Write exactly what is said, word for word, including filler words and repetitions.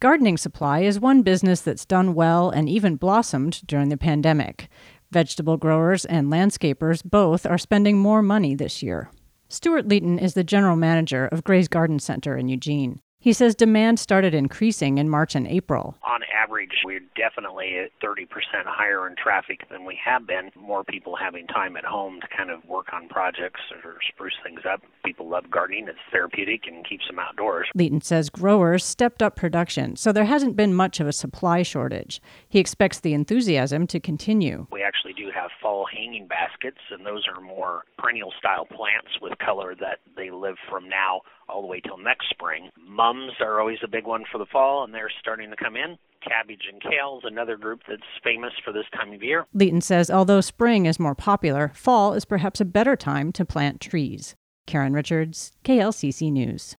Gardening Supply is one business that's done well and even blossomed during the pandemic. Vegetable growers and landscapers both are spending more money this year. Stuart Leighton is the general manager of Gray's Garden Center in Eugene. He says demand started increasing in March and April. On average, we're definitely at thirty percent higher in traffic than we have been. More people having time at home to kind of work on projects or spruce things up. People love gardening. It's therapeutic and keeps them outdoors. Leighton says growers stepped up production, so there hasn't been much of a supply shortage. He expects the enthusiasm to continue. We actually do have fall hanging baskets, and those are more perennial-style plants with color that they live from now all the way till next spring. Mums are always a big one for the fall, and they're starting to come in. Cabbage and kale is another group that's famous for this time of year. Leighton says although spring is more popular, fall is perhaps a better time to plant trees. Karen Richards, K L C C News.